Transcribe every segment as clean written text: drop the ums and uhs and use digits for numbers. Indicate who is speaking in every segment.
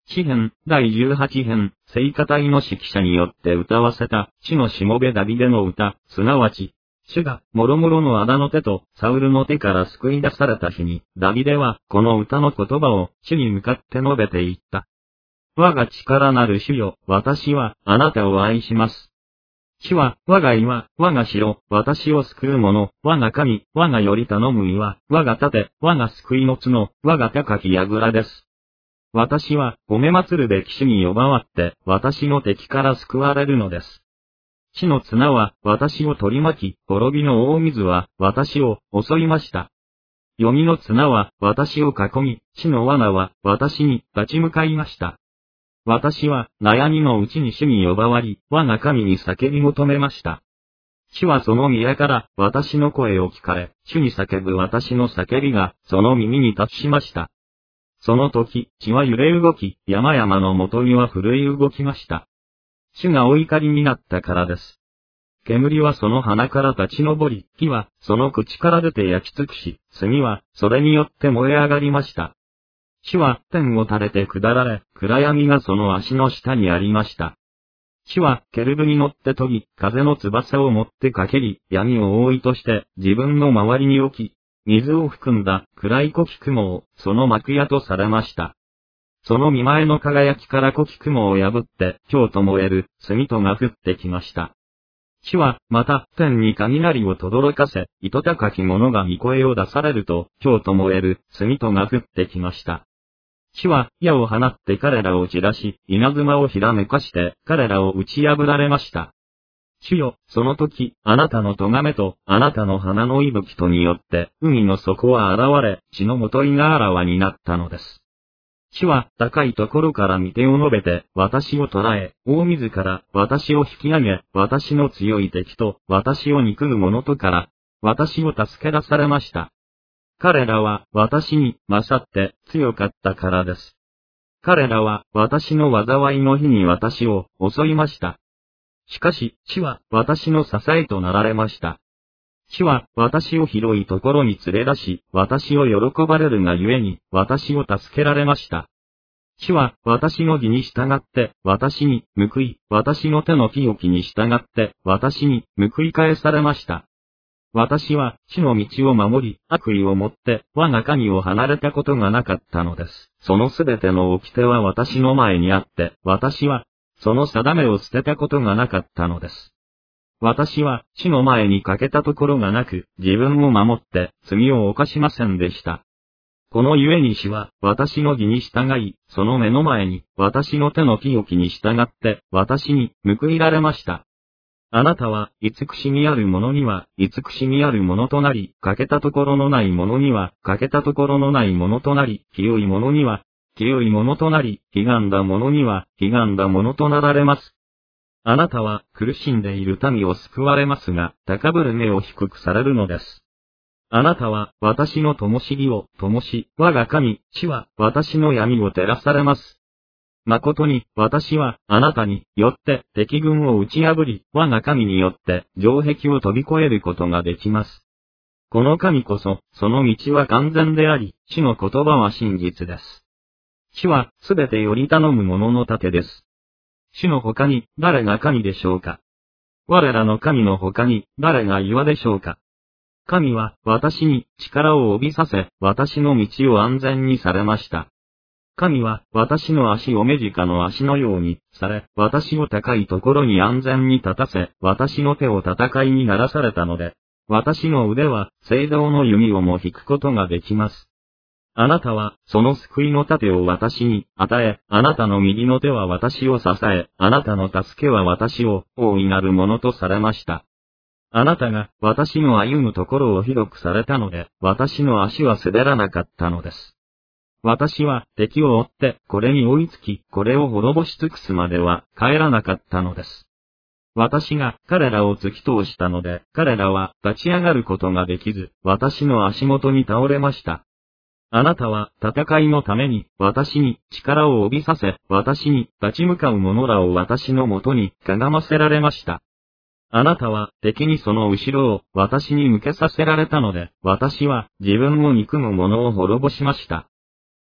Speaker 1: 詩編第18編、聖歌隊の指揮者によって歌わせた、主のしもべダビデの歌、すなわち、主が、もろもろの仇の手と、サウルの手から救い出された日に、ダビデは、この歌の言葉を、主に向かって述べて言った。我が力なる主よ、私は、あなたを愛します。主は、我が岩、我が城、私を救う者、我が神、我がより頼む岩、我が盾、我が救いの角、我が高き櫓です。私は、褒め祭るべき主に呼ばわって、私の敵から救われるのです。地の綱は、私を取り巻き、滅びの大水は、私を襲いました。黄泉の綱は、私を囲み、地の罠は、私に立ち向かいました。私は、悩みのうちに主に呼ばわり、我が神に叫び求めました。主はその宮から、私の声を聞かれ、主に叫ぶ私の叫びが、その耳に達しました。その時、地は揺れ動き、山々のもとには震い動きました。主がお怒りになったからです。煙はその鼻から立ち上り、火はその口から出て焼き尽くし、炭はそれによって燃え上がりました。主は天を垂れて下られ、暗闇がその足の下にありました。主はケルブに乗って飛び、風の翼を持って駆けり、闇を覆いとして自分の周りに置き、水を含んだ暗い濃き雲をその幕屋とされました。その見前の輝きから濃き雲を破って、今日と燃える炭とが降ってきました。主は、また、天に雷を轟かせ、糸高き者が御声を出されると、今日と燃える炭とが降ってきました。主は、矢を放って彼らを散らし、稲妻をひらめかして、彼らを打ち破られました。主よ、その時、あなたの咎めと、あなたの鼻の息吹とによって、海の底は現れ、地のもといがあらわになったのです。主は、高いところから御手を述べて、私を捉え、大水から私を引き上げ、私の強い敵と、私を憎む者とから、私を助け出されました。彼らは、私に勝って強かったからです。彼らは、私の災いの日に私を襲いました。しかし、主は私の支えとなられました。主は私を広いところに連れ出し、私を喜ばれるがゆえに、私を助けられました。主は私の義に従って、私に報い、私の手の清きに従って、私に報い返されました。私は主の道を守り、悪意をもって、我が神を離れたことがなかったのです。そのすべての掟は私の前にあって、私は、その定めを捨てたことがなかったのです。私は、主の前に欠けたところがなく、自分を守って、罪を犯しませんでした。このゆえに主は、私の義に従い、その目の前に、私の手の清きに従って、私に報いられました。あなたは、慈しみある者には、慈しみある者となり、欠けたところのない者には、欠けたところのない者となり、清い者には、清い者となり、悲願だ者には、悲願だ者となられます。あなたは、苦しんでいる民を救われますが、高ぶる目を低くされるのです。あなたは、私の灯火を灯し、我が神、主は、私の闇を照らされます。誠に、私は、あなたによって、敵軍を打ち破り、我が神によって、城壁を飛び越えることができます。この神こそ、その道は完全であり、主の言葉は真実です。主は、すべてより頼む者の盾です。主の他に、誰が神でしょうか。我らの神の他に、誰が岩でしょうか。神は、私に力を帯びさせ、私の道を安全にされました。神は、私の足を目近の足のようにされ、私を高いところに安全に立たせ、私の手を戦いにならされたので、私の腕は、聖堂の弓をも引くことができます。あなたは、その救いの盾を私に与え、あなたの右の手は私を支え、あなたの助けは私を大いなるものとされました。あなたが私の歩むところを広くされたので、私の足は滑らなかったのです。私は敵を追って、これに追いつき、これを滅ぼし尽くすまでは帰らなかったのです。私が彼らを突き通したので、彼らは立ち上がることができず、私の足元に倒れました。あなたは戦いのために私に力を帯びさせ、私に立ち向かう者らを私のもとにかがませられました。あなたは敵にその後ろを私に向けさせられたので、私は自分を憎む者を滅ぼしました。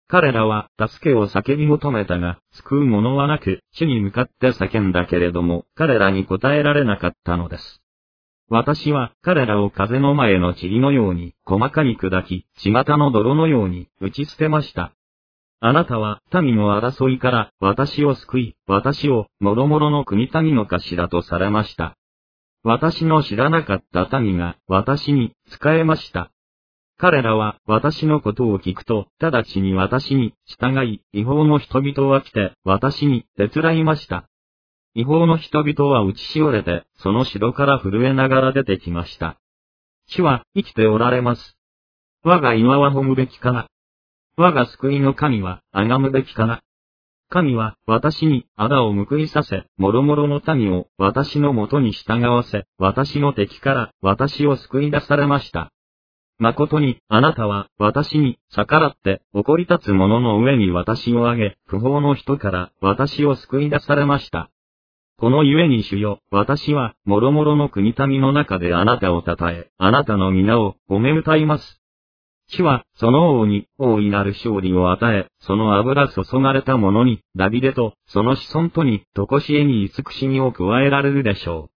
Speaker 1: 彼らは助けを叫び求めたが、救うものはなく、主に向かって叫んだけれども、彼らに答えられなかったのです。私は彼らを風の前の塵のように細かに砕き、巷の泥のように打ち捨てました。あなたは民の争いから私を救い、私を諸々の国民の頭とされました。私の知らなかった民が私に仕えました。彼らは私のことを聞くと、直ちに私に従い、違法の人々は来て私に手伝いました。違法の人々は打ちしおれて、その城から震えながら出てきました。主は生きておられます。我が今は褒むべきかな。我が救いの神は崇むべきかな。神は私に仇を報いさせ、諸々の民を私のもとに従わせ、私の敵から私を救い出されました。誠にあなたは私に逆らって怒り立つ者の上に私を挙げ、不法の人から私を救い出されました。このゆえに主よ、私は諸々の国民の中であなたを称え、あなたの皆を褒め歌います。主は、その王に大いなる勝利を与え、その油注がれた者に、ダビデと、その子孫とに、とこしえに慈しみを加えられるでしょう。